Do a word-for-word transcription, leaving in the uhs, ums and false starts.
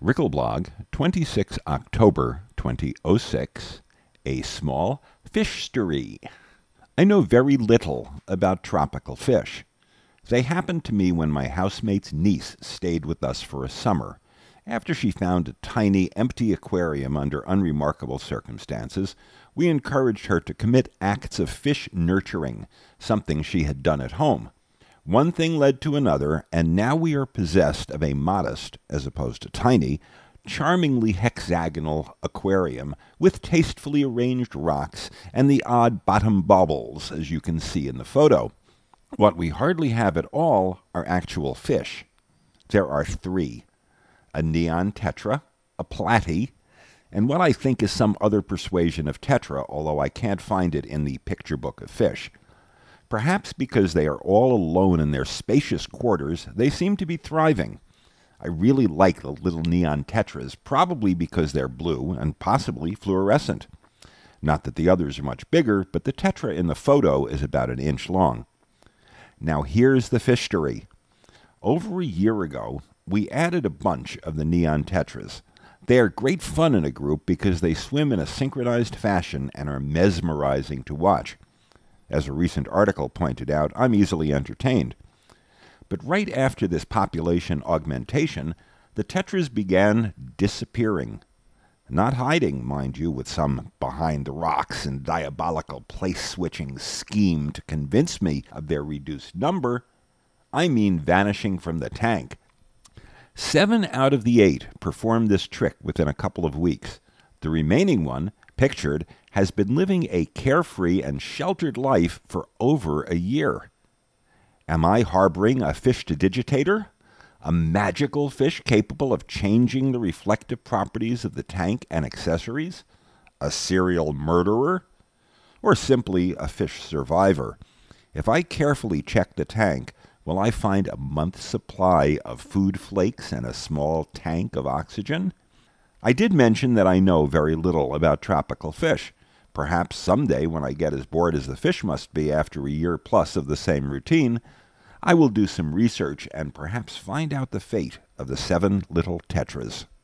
Rickelblog, the twenty-sixth of October, twenty oh six. A small fish story. I know very little about tropical fish. They happened to me when my housemate's niece stayed with us for a summer. After she found a tiny, empty aquarium under unremarkable circumstances, we encouraged her to commit acts of fish nurturing, something she had done at home. One thing led to another, and now we are possessed of a modest, as opposed to tiny, charmingly hexagonal aquarium with tastefully arranged rocks and the odd bottom baubles, as you can see in the photo. What we hardly have at all are actual fish. There are three: a neon tetra, a platy, and what I think is some other persuasion of tetra, although I can't find it in the picture book of fish. Perhaps because they are all alone in their spacious quarters, they seem to be thriving. I really like the little neon tetras, probably because they're blue and possibly fluorescent. Not that the others are much bigger, but the tetra in the photo is about an inch long. Now here's the fish story. Over a year ago, we added a bunch of the neon tetras. They are great fun in a group because they swim in a synchronized fashion and are mesmerizing to watch. As a recent article pointed out, I'm easily entertained. But right after this population augmentation, the tetras began disappearing. Not hiding, mind you, with some behind-the-rocks and diabolical place-switching scheme to convince me of their reduced number. I mean vanishing from the tank. Seven out of the eight performed this trick within a couple of weeks. The remaining one, pictured, has been living a carefree and sheltered life for over a year. Am I harboring a fish-to-digitator? A magical fish capable of changing the reflective properties of the tank and accessories? A serial murderer? Or simply a fish survivor? If I carefully check the tank, will I find a month's supply of food flakes and a small tank of oxygen? I did mention that I know very little about tropical fish. Perhaps someday, when I get as bored as the fish must be after a year plus of the same routine, I will do some research and perhaps find out the fate of the seven little tetras.